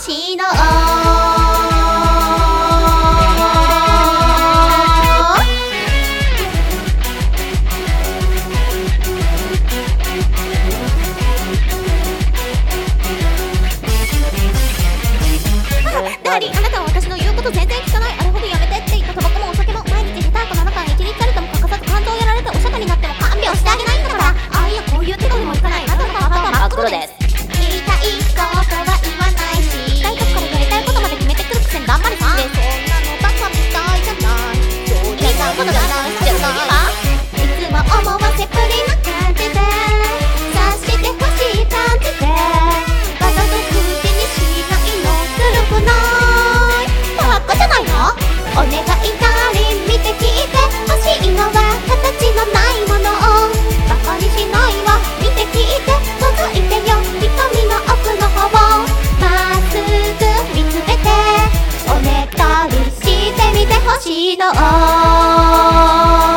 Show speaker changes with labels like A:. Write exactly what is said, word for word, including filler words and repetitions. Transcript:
A: しのダーリン、あなたは私の言うこと全然聞かない。あれほどやめてって言ったタバコもお酒も毎日下手かななかんいちリットルとも欠かさず肝臓やられてお釈迦になっても看病してあげないんだから。ああいやこういう手紙もいかない。あなたのハートは真っ黒です。言いたいことは言わないし、大とこからやりたいことまで決めてくるくせに頑張るさ。でそんなのバカみたいじゃない。そう言いたいことがないじゃない。いつも思わせぶりな感じで察してほしい感じでわざと口にしないのずるくない。バカじゃないの。お願いダーリン見て聞いて欲しいのは形のないものをバカにしないわ。見て聞いて覗いてよ瞳の奥の方をまっすぐ見つめておねだりしてみてほしいの。